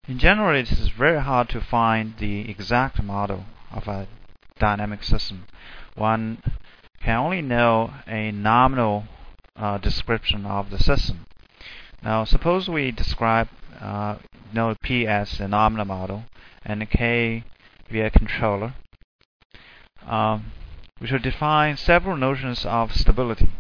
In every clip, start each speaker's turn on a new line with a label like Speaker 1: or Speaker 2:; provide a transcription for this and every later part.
Speaker 1: In general, it is very hard to find the exact model of a dynamic system. One can only know a nominal description of the system. Now, suppose we describe P as a nominal model and K be a controller. We should define several notions of stability.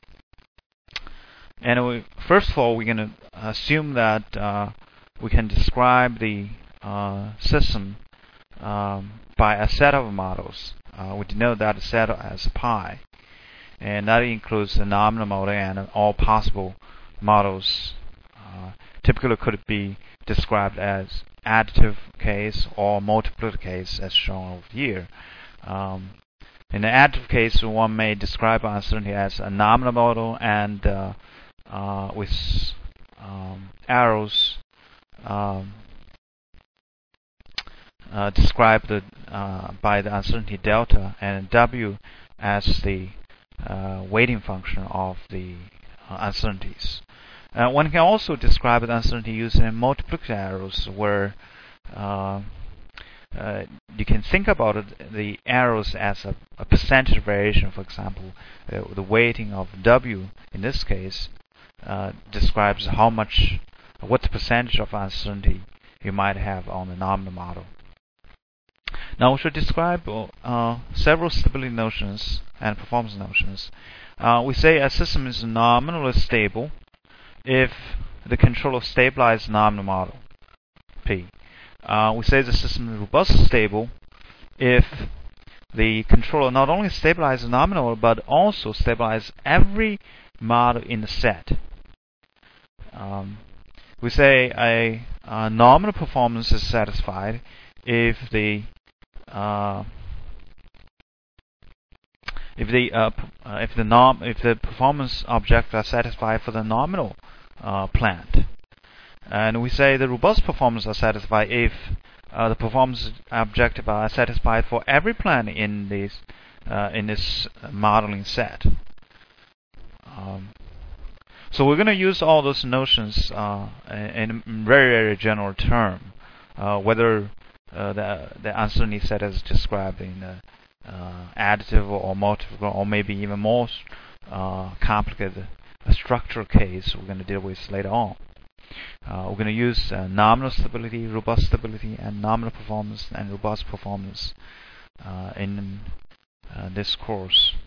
Speaker 1: And first of all, we're going to assume that we can describe the system by a set of models. We denote that set as pi, and that includes the nominal model and all possible models. Typically could be described as additive case or multiplicative case, as shown over here. In the additive case, one may describe uncertainty as a nominal model and with arrows described by the uncertainty delta, and W as the weighting function of the uncertainties. One can also describe the uncertainty using multiplicative arrows, where you can think about the arrows as a percentage variation. For example, the weighting of W in this case describes what the percentage of uncertainty you might have on the nominal model. Now we should describe several stability notions and performance notions. We say a system is nominally stable if the controller stabilizes nominal model P. We say the system is robustly stable if the controller not only stabilizes nominal but also stabilizes every model in the set. We say a nominal performance is satisfied if the performance objects are satisfied for the nominal plant, and we say the robust performance are satisfied if the performance objective are satisfied for every plant in this modeling set. So we're going to use all those notions in a very, very general term, whether the uncertainty set is described in additive or multiple, or maybe even more complicated structural case we're going to deal with later on. We're going to use nominal stability, robust stability, and nominal performance and robust performance in this course.